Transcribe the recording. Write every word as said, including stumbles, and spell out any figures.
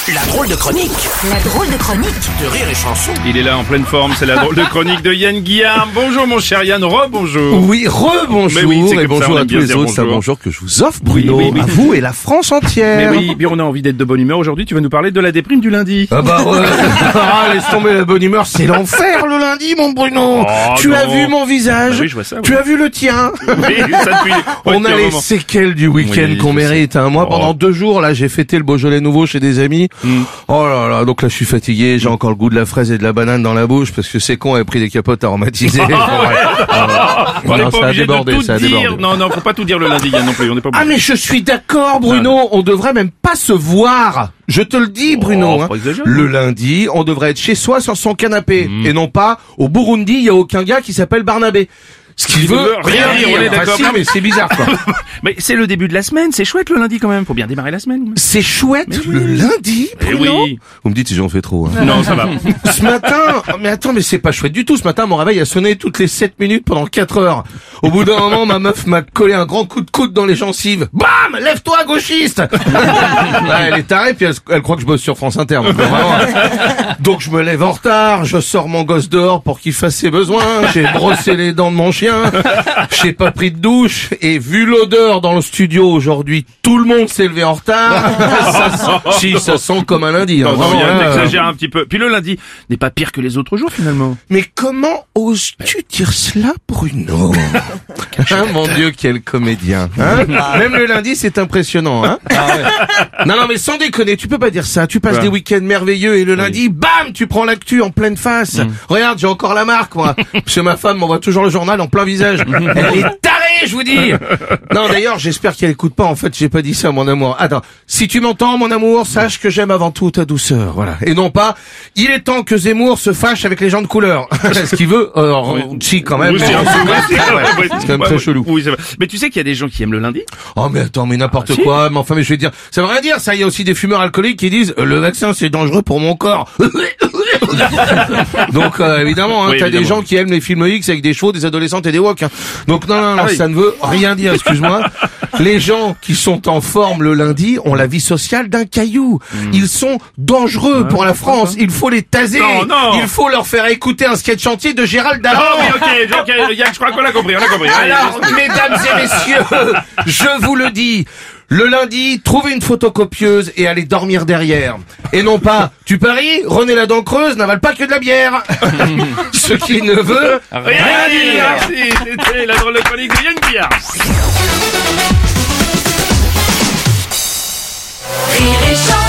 La drôle de chronique La drôle de chronique de Rire et Chanson. Il est là en pleine forme, c'est la drôle de chronique de Yann Guillard. Bonjour mon cher Yann, re-bonjour. Oui, re-bonjour, Mais oui, c'est et comme ça, bonjour on à aime tous bien les dire autres, c'est un bonjour. bonjour que je vous offre, Bruno, Oui, oui, oui. à vous et la France Mais entière. oui, bien on a envie d'être de bonne humeur. Aujourd'hui, tu vas nous parler de la déprime du lundi. Ah bah ouais, ah, laisse tomber la bonne humeur, c'est l'enfer le lundi, mon Bruno. Oh, tu as non. vu mon visage? Bah oui, je vois ça, oui. Tu as vu le tien? Oui, ça depuis... On depuis a un les moment. séquelles du week-end Oui, qu'on je mérite. Hein. Moi, Oh. pendant deux jours, là, j'ai fêté le Beaujolais nouveau chez des amis. Mm. Oh là là, donc là, je suis fatigué. J'ai encore le goût de la fraise et de la banane dans la bouche parce que c'est con, elle a pris des capotes aromatisées. Ah, ouais. Ouais. On n'est Non, pas ça a obligé débordé, de tout ça a dire. débordé. Non, non, faut pas tout dire le lundi, Yann, non plus. On n'est pas Ah obligé. mais je suis d'accord Bruno, on devrait même pas se voir. Je te le dis Bruno. faut hein. pas exagérer. Le lundi, on devrait être chez soi sur son canapé et non pas au Burundi, il y a aucun gars qui s'appelle Barnabé. Ce qui Il veut veut rien dire, on est Enfin, d'accord. si, mais c'est bizarre quoi. Mais c'est le début de la semaine, c'est chouette le lundi quand même. Faut bien démarrer la semaine. C'est chouette Mais oui. le lundi Eh Bruno. oui. Vous me dites si j'en fais trop. Hein. Non, ça va. Ce matin, mais attends, mais c'est pas chouette du tout. Ce matin, mon réveil a sonné toutes les sept minutes pendant quatre heures. Au bout d'un moment, ma meuf m'a collé un grand coup de coude dans les gencives. Bam! Lève-toi, gauchiste! Ouais, elle est tarée, puis elle, elle croit que je bosse sur France Inter. Donc, vraiment. Donc, je me lève en retard, je sors mon gosse dehors pour qu'il fasse ses besoins, j'ai brossé les dents de mon chien, j'ai pas pris de douche, et vu l'odeur dans le studio aujourd'hui, tout le monde s'est levé en retard. Ça sent- si, ça sent comme un lundi. Hein, Non, non, vraiment, Yann, hein. t'exagères un petit peu. Puis le lundi n'est pas pire que les autres jours finalement. Mais comment oses-tu dire cela, Bruno? Hein, mon Dieu, quel comédien. Hein, même le lundi, c'est impressionnant. Hein. Non, non, mais sans déconner, tu peux pas dire ça. Tu passes Ouais. des week-ends merveilleux et le lundi, bam, tu prends l'actu en pleine face. Regarde, j'ai encore la marque, moi. Parce que ma femme m'envoie toujours le journal en plein visage. Elle est tarée, je vous dis. Non, d'ailleurs, j'espère qu'elle écoute pas. En fait, j'ai pas dit ça, mon amour. Attends, si tu m'entends, mon amour, sache que j'aime avant tout ta douceur. Voilà. Et non pas, il est temps que Zemmour se fâche avec les gens de couleur. Ce qu'il veut, euh, si, quand même. Oui, c'est un peu- oui, c'est- Ah ouais, oui, c'est quand même ouais, très ouais. chelou. Oui, c'est vrai. Mais tu sais qu'il y a des gens qui aiment le lundi. Oh mais attends, mais n'importe Ah, si. quoi, mais enfin mais je vais dire, ça veut rien dire ça, il y a aussi des fumeurs alcooliques qui disent euh, le vaccin c'est dangereux pour mon corps. Donc euh, évidemment, hein, Oui, t'as des évidemment. gens qui aiment les films X avec des chevaux, des adolescentes et des woks. Hein. Donc non, non, non, Ah oui. ça ne veut rien dire, excuse-moi. Les gens qui sont en forme le lundi ont la vie sociale d'un caillou. Ils sont dangereux pour la France, il faut les taser. Non, non. Il faut leur faire écouter un sketch entier de Gérald Darmon. Oh oui, ok, ok, Yann, je crois qu'on a compris, on a compris. Allez, Alors, mesdames et messieurs, je vous le dis, le lundi, trouvez une photocopieuse et allez dormir derrière. Et non pas, tu paries, René la dent creuse n'avale pas que de la bière. Ce qui ne veut rien dire. Merci, c'était la drôle de chronique de Yann Guillard. Rire et Chanson.